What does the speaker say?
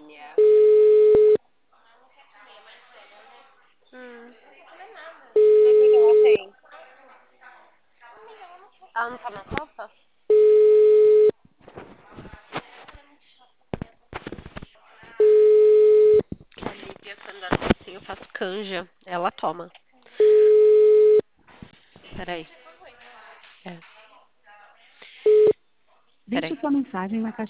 Yeah. O que que ela tem? Ela não tá na copa? A Lívia, quando ela tá assim, eu faço canja. Ela toma. Peraí. É. Deixe Peraí. sua mensagem na caixa